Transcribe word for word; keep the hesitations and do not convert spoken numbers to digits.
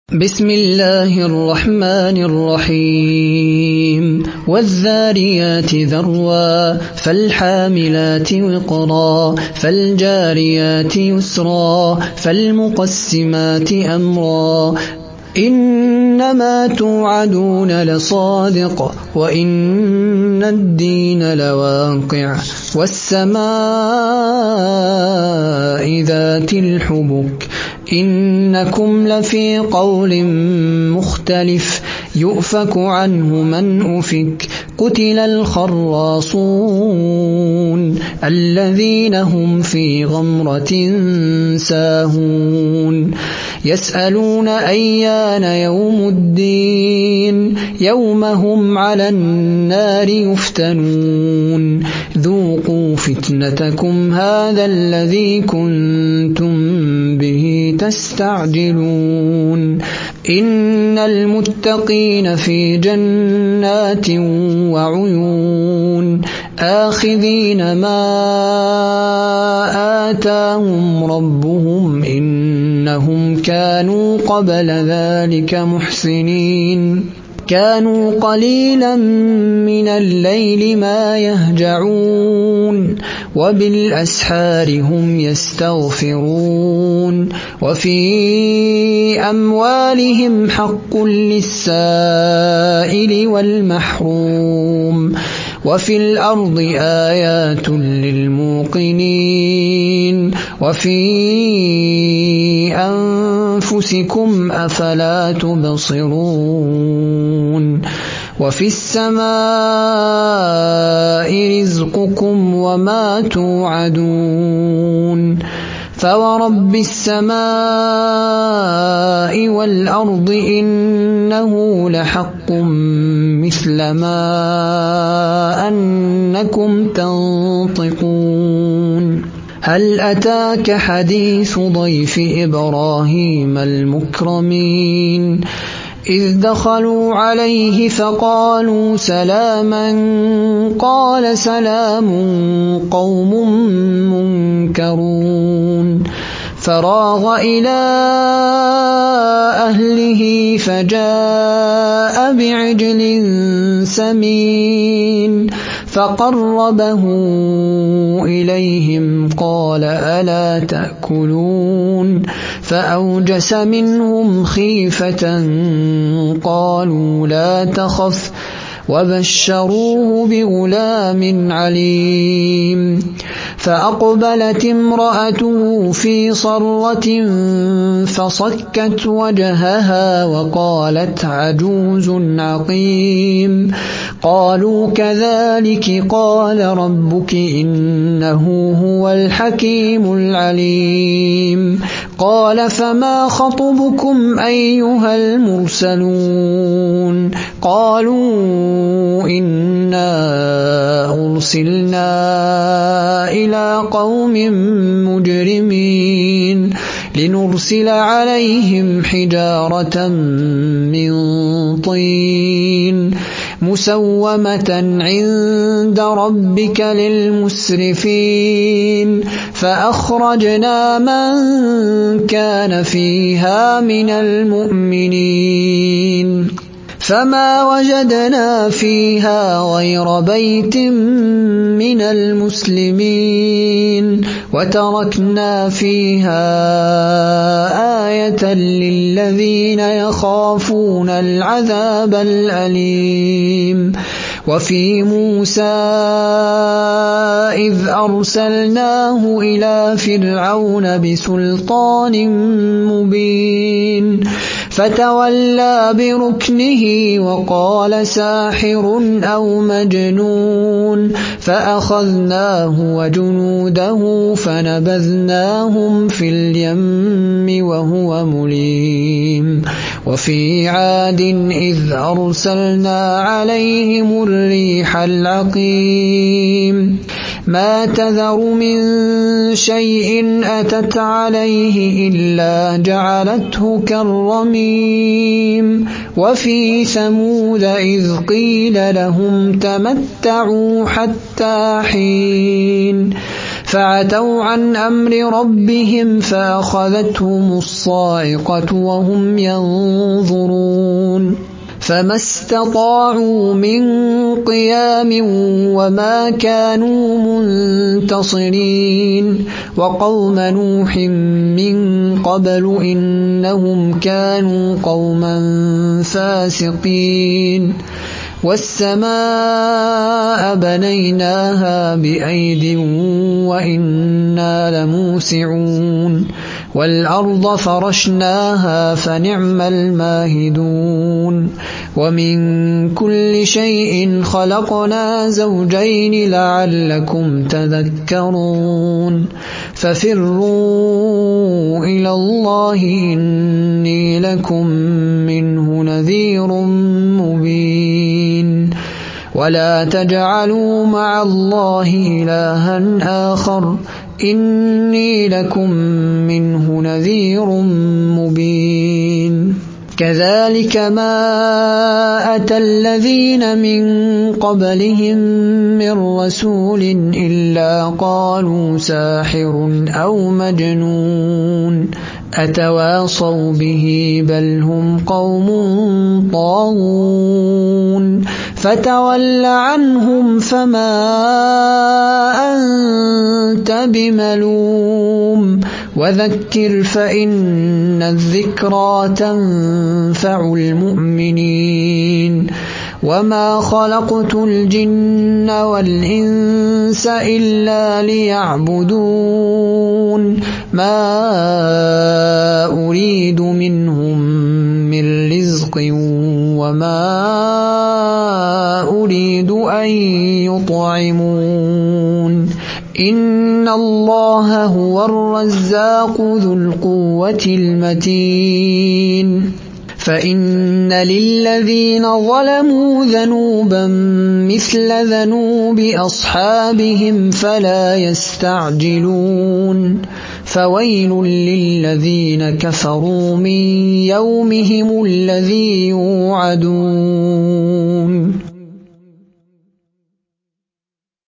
بسم الله الرحمن الرحيم والذاريات ذروا فالحاملات وقرا فالجاريات يسرا فالمقسمات أمرا إنما توعدون لصادق وإن الدين لواقع والسماء ذات الحبك إنكم لفي قول مختلف يؤفك عنه من أفك قتل الخراصون الذين هم في غمرة ساهون يسألون أيان يوم الدين يوم هم على النار يفتنون ذوقوا فتنتكم هذا الذي كنتم به تستعجلون إن المتقين في جنات وعيون آخذين ما آتاهم ربهم إنهم كانوا قبل ذلك محسنين كانوا قليلا من الليل ما يهجعون وبالأسحار هم يستغفرون وفي أموالهم حق للسائل والمحروم وفي الأرض آيات للموقنين وفي أنفسكم أفلا تبصرون وفي السماء رزقكم وما توعدون فورب السماء والأرض إنه لحق مثل ما أنكم تنطقون هل أتاك حديث ضيف إبراهيم المكرمين إذ دخلوا عليه فقالوا سلاما قال سلام قوم منكرون فراغ إلى أهله فجاء بعجل سمين فقربه إليهم قال ألا تأكلون فأوجس منهم خيفة قالوا لا تخف وبشروه بغلام عليم فأقبلت امرأته في صرة فصكت وجهها وقالت عجوز عقيم قالوا كذلك قال ربك إنه هو الحكيم العليم قال فما خطبكم أيها المرسلون قالوا إنا أرسلنا إلى قوم مجرمين لنرسل عليهم حجارة من طين مسومة عند ربك للمسرفين فأخرجنا من كان فيها من المؤمنين فما وجدنا فيها غير بيت من المسلمين وتركنا فيها آية للذين يخافون العذاب الأليم وفي موسى إذ أرسلناه إلى فرعون بسلطان مبين فتولى بركنه وقال ساحر أو مجنون فأخذناه وجنوده فنبذناهم في اليم وهو مليم وفي عاد إذ أرسلنا عليهم الريح العقيم ما تذر من شيء أتت عليه إلا جعلته كالرميم وفي ثمود إذ قيل لهم تمتعوا حتى حين فعتوا عن أمر ربهم فأخذتهم الصاعقة وهم ينظرون فما استطاعوا من قيام وما كانوا منتصرين وقوم نوح من قبل إنهم كانوا قوما فاسقين والسماء بنيناها بأيد وإنا لموسعون والأرض فرشناها فنعم الماهدون ومن كل شيء خلقنا زوجين لعلكم تذكرون ففروا إلى الله إني لكم منه نذير مبين ولا تجعلوا مع الله إلها آخر إني لكم منه نذير مبين كذلك ما أتى الذين من قبلهم من رسول إلا قالوا ساحر أو مجنون أتواصوا به بل هم قوم طاغون فتول عنهم فما أنت بملوم وذكر فإن الذكرى تنفع المؤمنين وما خلقت الجن والإنس إلا ليعبدون ما أريد منهم من رزق وما أريد أن يطعمون إن الله هو الرزاق ذو القوة المتين فإن للذين ظلموا ذنوبا مثل ذنوب أصحابهم فلا يستعجلون فويل للذين كفروا من يومهم الذي يوعدون